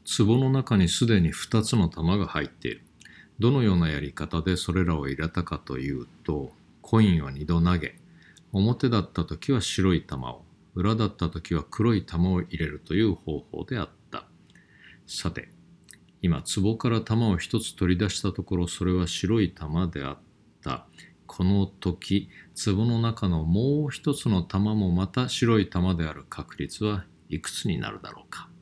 壺の中にすでに2つの玉が入っている。どのようなやり方でそれらを入れたかというと、コインを2度投げ、表だったときは白い玉を、裏だったときは黒い玉を入れるという方法であった。さて、今、壺から玉を一つ取り出したところ、それは白い玉であった。この時、壺の中のもう一つの玉もまた白い玉である確率はいくつになるだろうか。